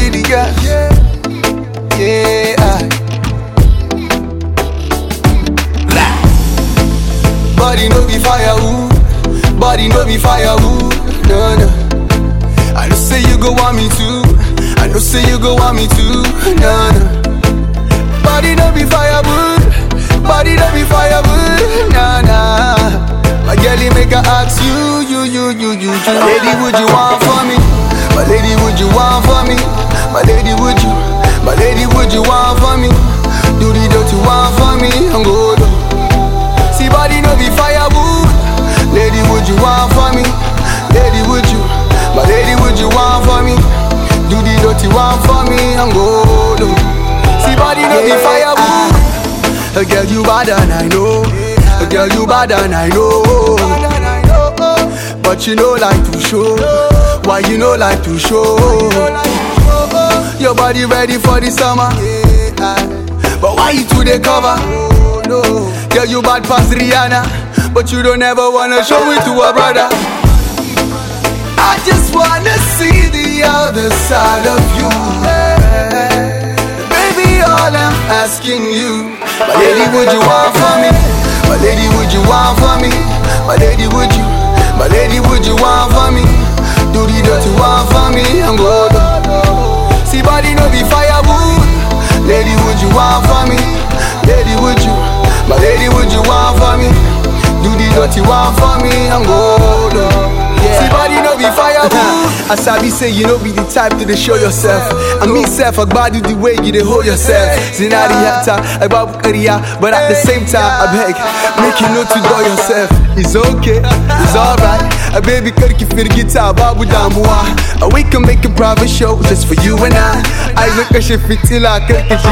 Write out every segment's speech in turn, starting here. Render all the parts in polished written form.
be the girl. Yeah. Body no be firewood. Body no be firewood. No. I know say you go want me to. I know say you go want me to. No. Body no be firewood. Body no be firewood. Nah. My girlie make her ask you. My lady, would you want for me? My lady, would you want for me? My lady, would you? My lady, would you want for me? Do the dirty want for me? I'm good. See, body no be firewood. Lady, would you want for me? Lady, would you? My lady, would you want for me? Do the dirty want for me? I'm good. See, body no be firewood. A girl you bad and I know. A girl you bad and I know. But you know like to show. Why you know like to show? Your body ready for the summer. But why you to the cover? Girl you bad past Rihanna, but you don't ever wanna show it to a brother. I just wanna see the other side of you. Baby, all I'm asking you, my lady, would you want for me? My lady, would you want for me? My lady, would you? My lady, would you want for me? Do the dirty want for me? I'm good. See, body no be firewood. Lady, would you want for me? Lady, would you? My lady, would you want for me? Do the dirty want for me? I'm good. See, body no be firewood. I sabi say you no be the type to show yourself. And me self, I body the way you hold yourself. Zinari hata, I babu career, but at the same time, I beg, make you know to do yourself. It's okay, it's alright. A baby could keep the guitar, babu damua. We can make a private show just for you and I look at you fitila,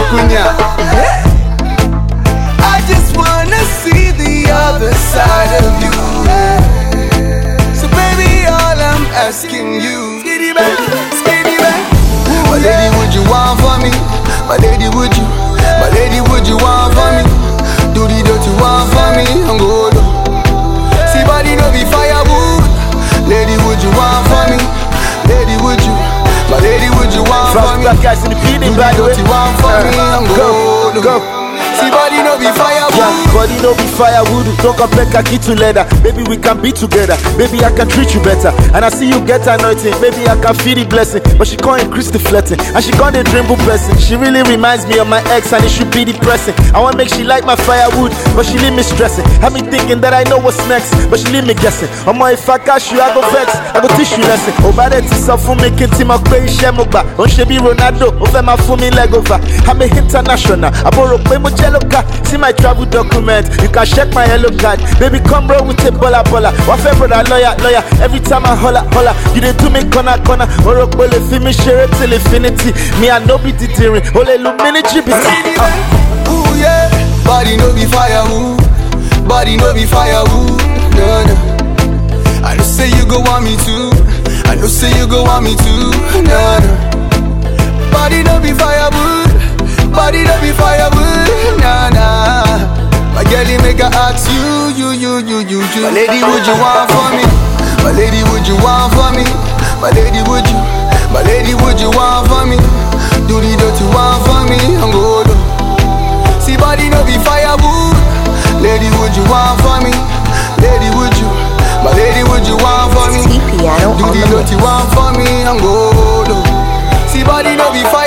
I just wanna see the other side of you. So baby, all I'm asking you, skinny back. My lady, would you want for me? My lady, would you? My lady, would you want for me? Do the dirty want for me? I'm good. See, body no be firewood. Lady, would you want for me? Lady, would you? My lady, would you want for me? Do the dirty want for me? I'm good. Go. See, body no be firewood. Yeah, body no be firewood. Don't compare khaki to leather. Baby, we can be together. Baby, I can treat you better. And I see you get anointing. Baby, I can feel the blessing. But she can't increase the flirting. And she can't the dribble person. She really reminds me of my ex, and it should be depressing. I want to make she like my firewood, but she leave me stressing. Have me thinking that I know what's next, but she leave me guessing. If I catch you, I go vex. I go teach you lesson. Over there to suffer making team of pay shemoba. On she be Ronaldo. Over my phone me leg over. I'm a international. I borrow pay mo jello car. See my travel document. You can check my yellow card. Baby, come roll with a bola. Wafe brother, lawyer. Every time I holla. You dey do me corner. Oro bole fi me share till infinity. Me I no be deterring. Ole lumini jibiti. Ooh yeah. Body no be firewood. Body no be firewood. No. I know say you go want me to. I know say you go want me to. No. Body no be firewood. Body no be firewood. Nah. My girlie make her ask you. My lady, would you want for me? My lady, would you want for me? My lady, would you? My lady, would you want for me? Do the dirty want for me? I'm good. See, body no be firewood. Lady, would you want for me? Lady, would you? My lady, would you want for me? T Piano do the dirty want for me? I'm good. See, body no be firewood.